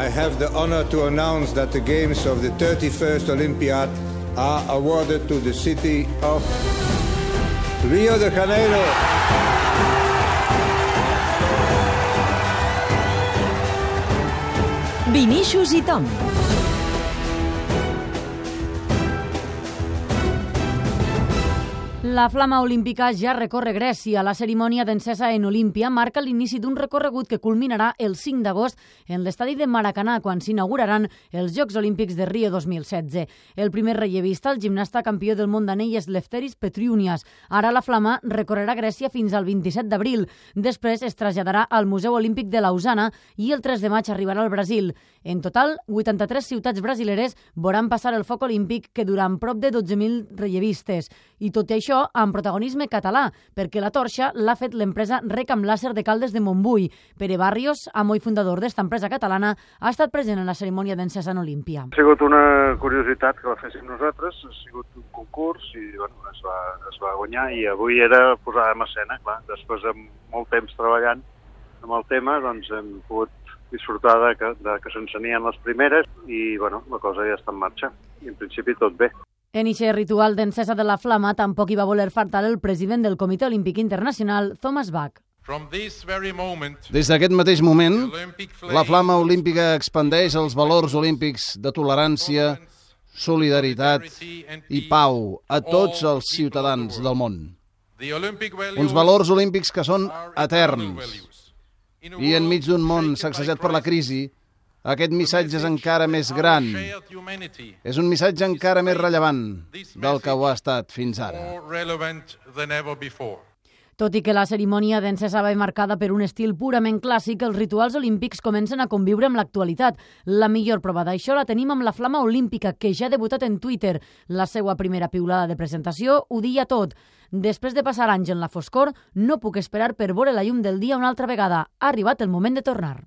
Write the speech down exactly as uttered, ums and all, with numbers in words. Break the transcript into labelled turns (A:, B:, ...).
A: I have the honor to announce that the games of the thirty-first Olympiad are awarded to the city of Rio de Janeiro.
B: Vinícius i Tom. La flama olímpica ja recorre Grècia. La cerimònia d'encesa en Olímpia marca l'inici d'un recorregut que culminarà el cinc d'agost en l'estadi de Maracanà, quan s'inauguraran els Jocs Olímpics de Rio dos mil setze. El primer rellevista, el gimnasta campió del món d'anell, és Lefteris Petriunias. Ara la flama recorrerà Grècia fins al vint-i-set d'abril. Després es traslladarà al Museu Olímpic de Lausana i el tres de maig arribarà al Brasil. En total, vuitanta-tres ciutats brasileres veuran passar el foc olímpic, que durà prop de dotze mil rellevistes. I tot i això, amb protagonisme català, perquè la torxa l'ha fet l'empresa Recam Làser de Caldes de Montbui. Pere Barrios, amo i fundador d'esta empresa catalana, ha estat present en la cerimònia d'encesa en Olímpia.
C: Ha sigut una curiositat que la féssim nosaltres, ha sigut un concurs i bueno, es, va, es va guanyar, i avui era posar en escena, clar. Després de molt temps treballant amb el tema, doncs hem pogut disfrutar de que, de que s'encenien les primeres i bueno, la cosa ja està en marxa. I en principi tot bé.
B: En aquest ritual d'encesa de la flama tampoc hi va voler faltar el president del Comitè Olímpic Internacional, Thomas Bach.
D: Des d'aquest mateix moment, la flama olímpica expandeix els valors olímpics de tolerància, solidaritat i pau a tots els ciutadans del món. Uns valors olímpics que són eterns. I enmig d'un món sacsejat per la crisi, aquest missatge és encara més gran. És un missatge encara més rellevant del que ho ha estat fins ara.
B: Tot i que la cerimònia d'encesa va marcada per un estil purament clàssic, els rituals olímpics comencen a conviure amb l'actualitat. La millor prova d'això la tenim amb la flama olímpica, que ja ha debutat en Twitter. La seva primera piulada de presentació ho dia tot. Després de passar anys en la foscor, no puc esperar per veure la llum del dia una altra vegada. Ha arribat el moment de tornar.